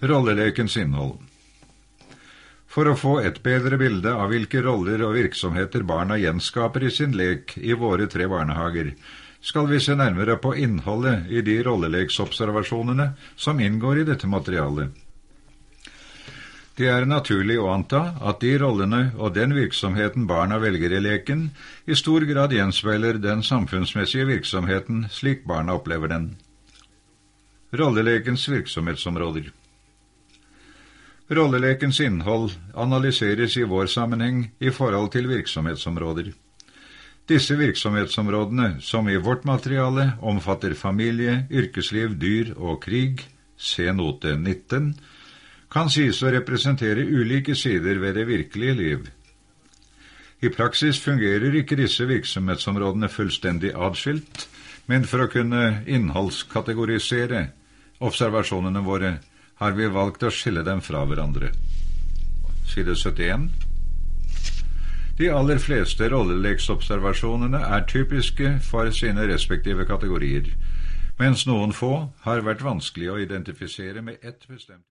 Rollelekens innhold. For å få et bedre bilde av hvilke roller og virksomheter barna gjenskaper i sin lek i våre 3 barnehager, skal vi se nærmere på innholdet i de rolleleksobservasjonene som inngår i dette materialet. Det er naturlig å anta at de rollene og den virksomheten barna velger i leken i stor grad gjenspeiler den samfunnsmessige virksomheten slik barna opplever den. Rollelekens virksomhetsområder. Rollelekens innhold analyseres i vår sammenheng i forhold til virksomhetsområder. Disse virksomhetsområdene, som i vårt materiale omfatter familie, yrkesliv, dyr og krig, se note 19, kan sies å representere ulike sider ved det virkelige liv. I praksis fungerer ikke disse virksomhetsområdene fullstendig adskilt, men for å kunne innholdskategorisere observasjonene våre har vi valgt å skille dem fra hverandre. Side 71. De aller fleste rolleleksobservasjonene er typiske for sine respektive kategorier, mens noen få har vært vanskelig å identifisere med ett bestemt.